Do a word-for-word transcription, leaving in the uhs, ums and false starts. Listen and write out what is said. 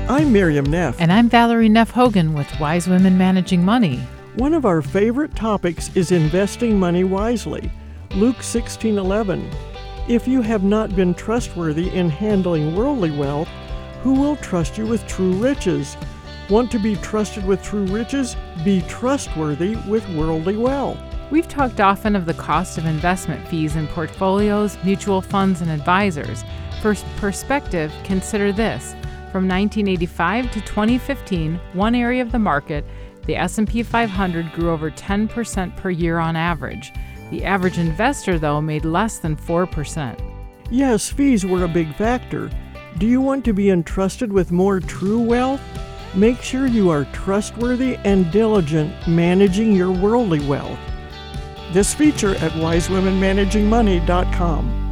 I'm Miriam Neff. And I'm Valerie Neff Hogan with Wise Women Managing Money. One of our favorite topics is investing money wisely. Luke sixteen eleven. If you have not been trustworthy in handling worldly wealth, who will trust you with true riches? Want to be trusted with true riches? Be trustworthy with worldly wealth. We've talked often of the cost of investment fees in portfolios, mutual funds, and advisors. For perspective, consider this. From nineteen eighty-five to twenty fifteen, one area of the market, the S and P five hundred, grew over ten percent per year on average. The average investor, though, made less than four percent. Yes, fees were a big factor. Do you want to be entrusted with more true wealth? Make sure you are trustworthy and diligent managing your worldly wealth. This feature at wise women managing money dot com.